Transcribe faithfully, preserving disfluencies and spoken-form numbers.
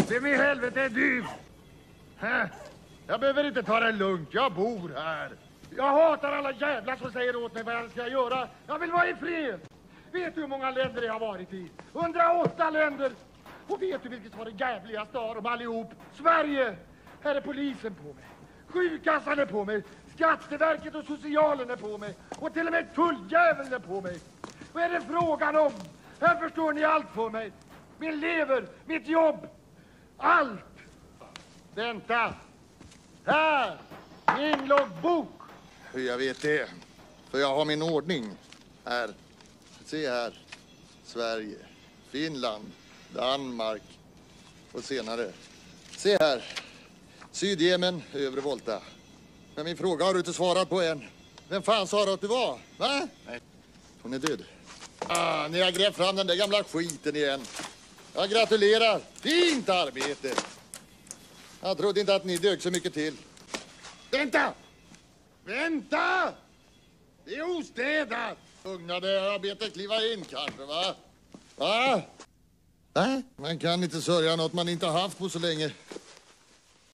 Vem i helvete är du? Hä? Jag behöver inte ta det lugnt, jag bor här. Jag hatar alla jävlar som säger åt mig vad jag ska göra. Jag vill vara i fred. Vet du hur många länder jag har varit i? hundraåtta länder. Och vet du vilket var det jävligaste av dem allihop? Sverige! Här är polisen på mig. Sjukkassan är på mig. Skatteverket och socialen är på mig. Och till och med tulljäveln är på mig. Vad är det frågan om? Här förstår ni allt för mig. Min lever, mitt jobb. Allt. Vänta. Här. Min loggbok. Jag vet det. För jag har min ordning. Här. Se här. Sverige. Finland. Danmark. Och senare. Se här. Sydjemen. Övre Volta. Men min fråga har du inte svarat på än. Vem fan sa du att du var? Va? Nej. Hon är död. Ah, ni har grävt fram den där gamla skiten igen. Jag gratulerar. Fint arbete. Jag trodde inte att ni dög så mycket till. Vänta! Vänta! Det är ostädat. Ugnade arbetet kliva in kanske, va? Va? Va? Man kan inte sörja något man inte har haft på så länge.